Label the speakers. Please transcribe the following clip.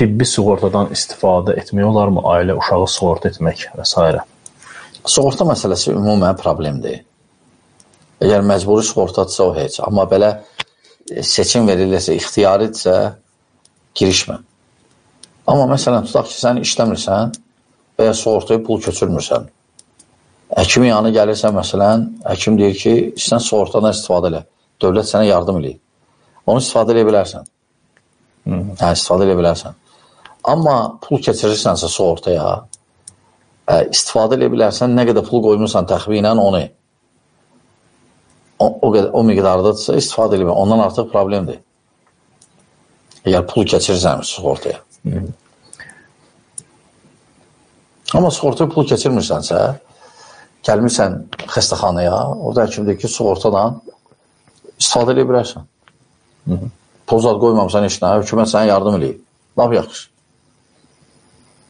Speaker 1: tibbi sığortadan istifadə etmək olarmı? Ailə uşağı sığorta etmək və s.
Speaker 2: Sığorta məsələsi ümumən problemdir. Əgər məcburi sığortadırsa o heç. Amma belə seçim verilirsə, ixtiyaridirsə, girişmə. Amma məsələn, tutaq ki, sən işləmirsən və ya sığortaya pul köçürmürsən. Həkimin yanına gəlirsən, məsələn, həkim deyir ki, sən sığortadan istifadə elə. Dövlət sənə yardım eləyir. Onu istifadə edə bilərsən. İstifadə edə bilərsən. Amma pul keçirirsənsə sığortaya, istifadə edə bilərsən, nə qədər pul qoymursan təxminən onu. O miqdardadırsa istifadə edə bilərsən. Ondan artıq problemdir. Əgər pul keçirirsən sığortaya. Amma sığortaya pul keçirmirsənsə, gəlmirsən xəstəxanaya, orada həkim deyir ki, sığortadan istifadə edə bilərsən. Pul zad qoymamısan işinə, hökumət sənə yardım eləyir. Laf yaxşı.